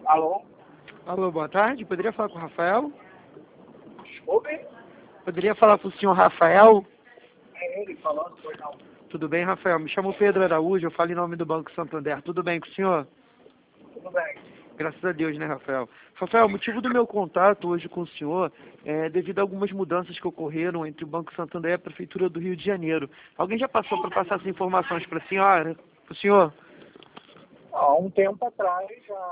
Alô? Alô, boa tarde. Poderia falar com o Rafael? Desculpe? Poderia falar com o senhor Rafael? É ele falando, pois não. Tudo bem, Rafael? Me chamo Pedro Araújo, eu falo em nome do Banco Santander. Tudo bem com o senhor? Tudo bem. Graças a Deus, né, Rafael? Rafael, o motivo do meu contato hoje com o senhor é devido a algumas mudanças que ocorreram entre o Banco Santander e a Prefeitura do Rio de Janeiro. Alguém já passou para passar essas informações para a senhora? Para o senhor? Há um tempo atrás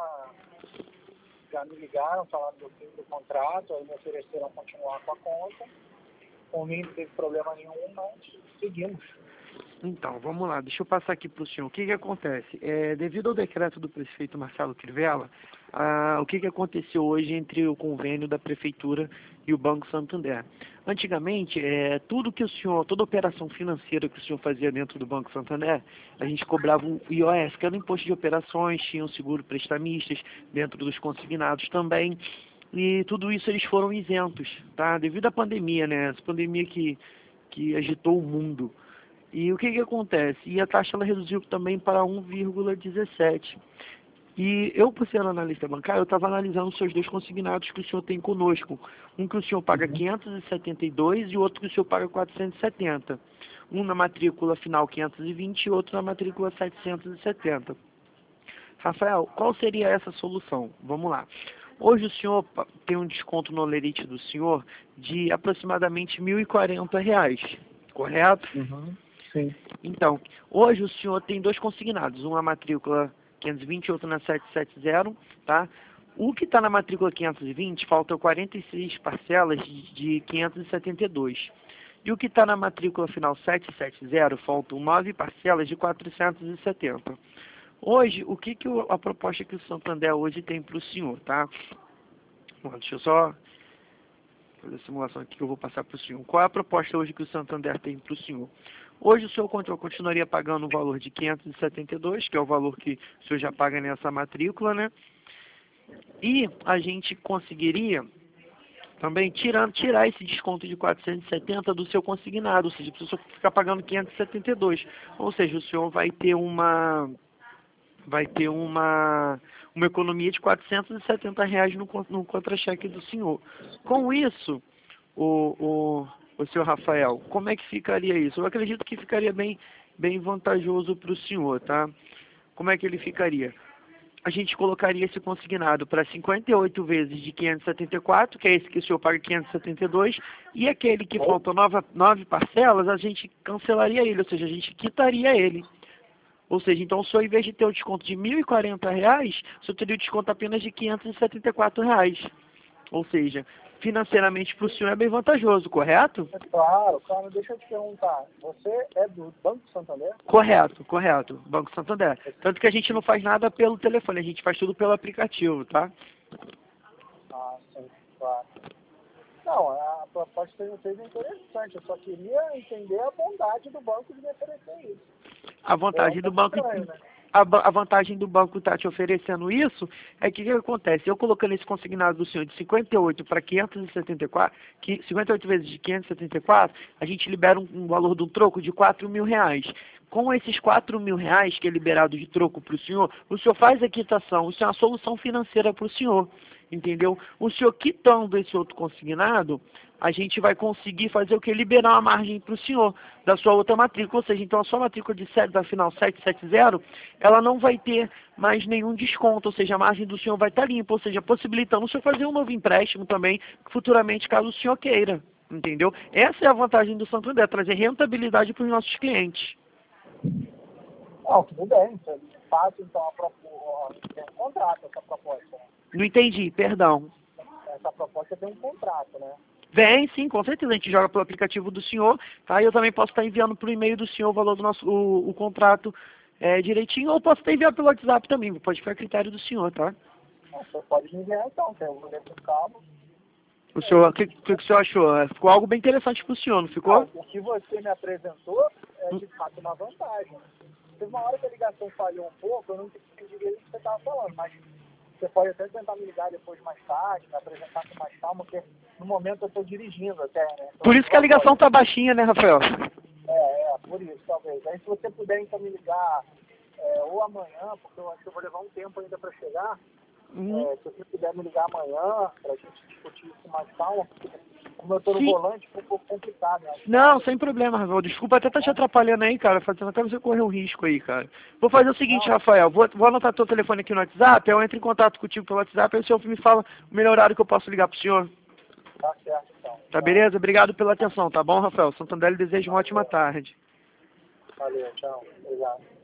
já me ligaram, falaram do fim do contrato, aí me ofereceram continuar com a conta. Por mim não teve problema nenhum, mas seguimos. Então, vamos lá, deixa eu passar aqui para o senhor. O que acontece? Devido ao decreto do prefeito Marcelo Crivella, o que aconteceu hoje entre o convênio da Prefeitura e o Banco Santander? Antigamente, tudo que o senhor, toda operação financeira que o senhor fazia dentro do Banco Santander, a gente cobrava o IOS, que era o Imposto de Operações, tinha o seguro prestamistas, dentro dos consignados também, e tudo isso eles foram isentos, tá? Devido à pandemia, né? Essa pandemia que agitou o mundo. E o que acontece? E a taxa ela reduziu também para 1,17. E eu, por ser analista bancário, eu estava analisando os seus dois consignados que o senhor tem conosco. Um que o senhor paga 572 e o outro que o senhor paga 470. Um na matrícula final 520 e outro na matrícula 770. Rafael, qual seria essa solução? Vamos lá. Hoje o senhor tem um desconto no holerite do senhor de aproximadamente R$ 1.040, correto? Sim. Então, hoje o senhor tem dois consignados, um na matrícula 520 e outro na 770, tá? O que está na matrícula 520, faltam 46 parcelas de 572. E o que está na matrícula final 770, faltam 9 parcelas de 470. Hoje, a proposta que o Santander hoje tem para o senhor, tá? Bom, deixa eu só fazer a simulação aqui que eu vou passar para o senhor. Qual é a proposta hoje que o Santander tem para o senhor? Hoje o senhor continuaria pagando o valor de 572, que é o valor que o senhor já paga nessa matrícula, né? E a gente conseguiria também tirar esse desconto de 470 do seu consignado, ou seja, o senhor ficar pagando 572. Ou seja, o senhor vai ter uma economia de R$ 470 no contra-cheque do senhor. Com isso, o senhor Rafael, como é que ficaria isso? Eu acredito que ficaria bem vantajoso para o senhor, tá? Como é que ele ficaria? A gente colocaria esse consignado para 58 vezes de 574, que é esse que o senhor paga 572, e aquele que faltam 9 parcelas, a gente cancelaria ele, ou seja, a gente quitaria ele. Ou seja, então o senhor, em vez de ter o desconto de R$ 1.040, o senhor teria o desconto apenas de R$ 574. Ou seja, financeiramente para o senhor é bem vantajoso, correto? Claro, deixa eu te perguntar. Você é do Banco Santander? Correto, Banco Santander. Tanto que a gente não faz nada pelo telefone, a gente faz tudo pelo aplicativo, tá? Ah, sim, claro. Não, a proposta que você fez é interessante. Eu só queria entender a bondade do banco de me oferecer isso. A vantagem do banco... Estranho, né? A vantagem do banco estar te oferecendo isso é que o que acontece? Eu colocando esse consignado do senhor de 58 para 574, 58 vezes de 574, a gente libera um valor de um troco de R$ 4.000. Com esses R$ 4.000 que é liberado de troco para o senhor faz a quitação, isso é uma solução financeira para o senhor, entendeu? O senhor quitando esse outro consignado, a gente vai conseguir fazer o que? Liberar uma margem para o senhor da sua outra matrícula, ou seja, então a sua matrícula da final 770, ela não vai ter mais nenhum desconto, ou seja, a margem do senhor vai estar limpa, ou seja, possibilitando o senhor fazer um novo empréstimo também, futuramente, caso o senhor queira, entendeu? Essa é a vantagem do Santander, trazer rentabilidade para os nossos clientes. Não, tudo bem. Faço então tem um contrato essa proposta. Né? Não entendi, perdão. Essa proposta tem um contrato, né? Vem, sim, com certeza. A gente joga pelo aplicativo do senhor, tá? E eu também posso estar enviando para o e-mail do senhor o valor do o contrato direitinho, ou posso estar enviando pelo WhatsApp também, pode ficar a critério do senhor, tá? Você pode me enviar então, que eu vou ler com calma. O senhor, o que o senhor achou? Ficou algo bem interessante para o senhor, não ficou? Não, o que você me apresentou é de fato uma vantagem. Teve uma hora que a ligação falhou um pouco, eu não entendi direito o que você estava falando, mas você pode até tentar me ligar depois mais tarde, me apresentar com mais calma, porque no momento eu estou dirigindo até, né? Por isso que a ligação tá baixinha, né, Rafael? Por isso, talvez. Aí se você puder então me ligar ou amanhã, porque eu acho que eu vou levar um tempo ainda para chegar, Se você puder me ligar amanhã pra gente discutir isso com mais calma, porque como eu tô no Sim. volante, fica um pouco complicado, né? Não, sem problema, Rafael. Desculpa até estar te atrapalhando aí, cara, fazendo até você correr um risco aí, cara. Vou fazer o seguinte, Não. Rafael, vou anotar teu telefone aqui no WhatsApp, eu entro em contato contigo pelo WhatsApp, aí o senhor me fala o melhor horário que eu posso ligar pro senhor. Tá certo, então. Tá beleza? Obrigado pela atenção, tá bom, Rafael? Santander lhe deseja uma ótima tarde. Valeu, tchau. Obrigado.